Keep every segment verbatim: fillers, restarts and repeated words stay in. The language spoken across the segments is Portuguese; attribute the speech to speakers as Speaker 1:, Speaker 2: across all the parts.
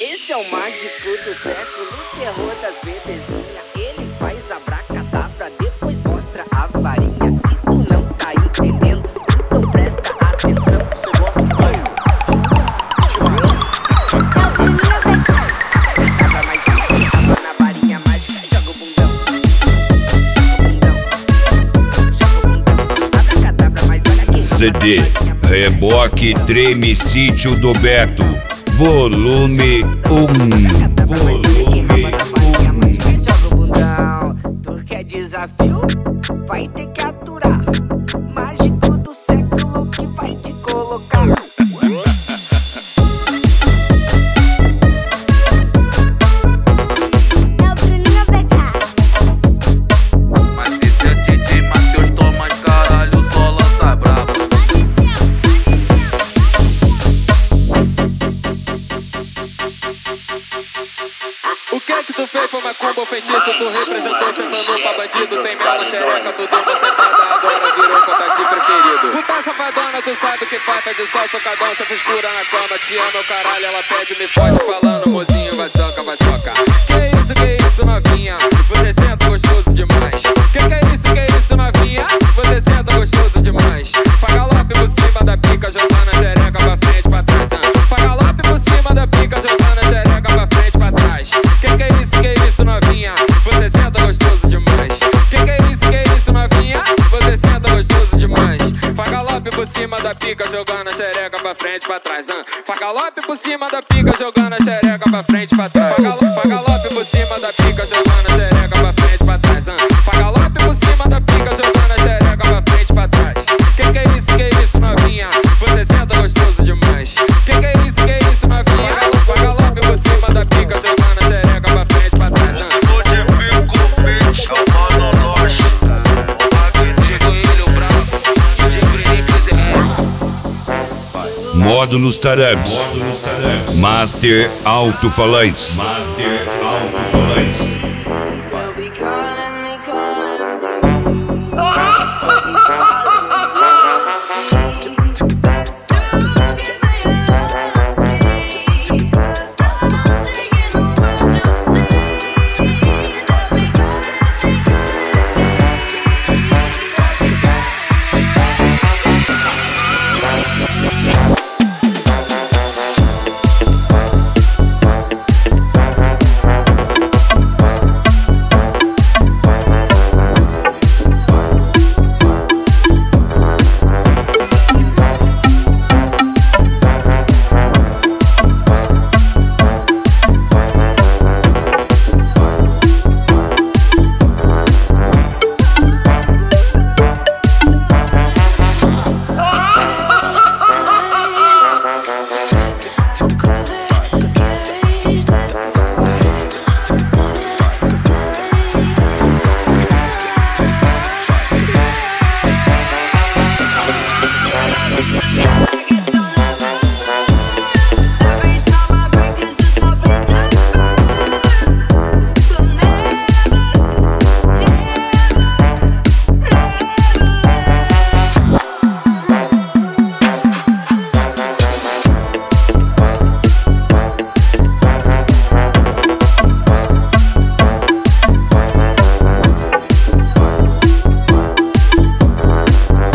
Speaker 1: Esse é o mágico do século, o terror das bebezinhas. Ele faz abracadabra, depois mostra a varinha. Se tu não tá entendendo, então presta atenção. Você gosta de raio? Abracadabra mais uma, na varinha mágica, joga o bundão. Joga o bundão, abracadabra, mas olha aqui.
Speaker 2: C D Reboque Treme Sítio do Beto, volume um. Volume um.
Speaker 1: Joga o bundão, tu quer desafio? Vai ter que aturar. Mágico do século que vai te colocar.
Speaker 3: Mas esse é D J Matheus, toma caralho, só lança brava.
Speaker 4: O que que tu fez foi macumba ou feitiço? Tu representou sentando pra bandido. Tem mela, xereca, tu deu uma sentada. Agora virou contatinho preferido. Puta safadona, tu sabe que faz. Pede sol, socadão, só frescura na cama. Te ama, o caralho, ela pede, me fode. Falando, mozinho, vai soca, vai soca. Que isso, que isso, novinha? Você senta gostoso demais. Que que é isso, que isso, novinha? Você senta gostoso demais. Faz galope por cima da pica, jogando a xereca pra frente, pra trás. Faz galope por cima da pica, jogando a xereca pra frente, pra trás. Que que é isso, que isso, novinha? Você senta gostoso demais. Que que é isso, que isso, novinha? Você senta gostoso demais. Faz galope por cima da pica, jogando a xereca pra frente, pra trás. Faz galope por cima da pica, jogando a xereca pra frente, pra trás. Faz galope, faz galope por cima da pica, jogando a xereca pra frente, pra trás. Faz galope por cima da pica, jogando a xereca pra frente, pra trás. Que que é isso, que isso, novinha? Você senta gostoso demais. Que que é isso, que isso, novinha? Faz galope por cima da pica, jogando a xereca pra frente, pra trás.
Speaker 3: Modifica o beat, chamando a loja. Chegou ele, o brabo.
Speaker 2: Módulos Tarabs, Master Alto-Falantes. Master Alto-Falantes.
Speaker 5: They'll be calling me, calling me.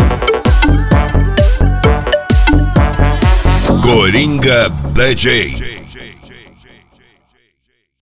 Speaker 2: Coringa D J.